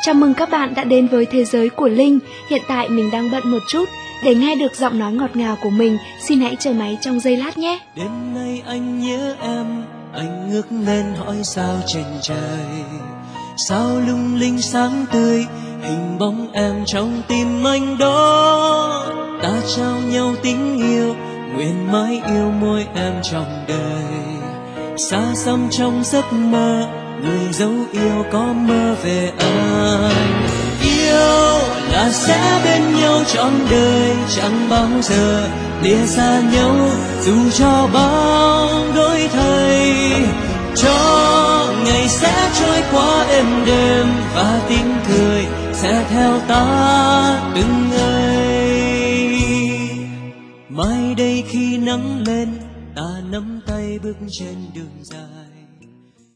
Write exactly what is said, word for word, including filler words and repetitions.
Chào mừng các bạn đã đến với thế giới của Linh. Hiện tại mình đang bận một chút. Để nghe được giọng nói ngọt ngào của mình, xin hãy chờ máy trong giây lát nhé. Đêm nay anh nhớ em, anh ngước lên hỏi sao trên trời, sao lung linh sáng tươi, hình bóng em trong tim anh đó. Ta trao nhau tình yêu, nguyện mãi yêu môi em trong đời. Xa xăm trong giấc mơ, người dấu yêu có mơ về anh. Yêu là sẽ bên nhau trọn đời, chẳng bao giờ lìa xa nhau, dù cho bao đổi thay. Cho ngày sẽ trôi qua êm đềm, và tiếng cười sẽ theo ta từng ngày. Mai đây khi nắng lên, ta nắm tay bước trên đường dài.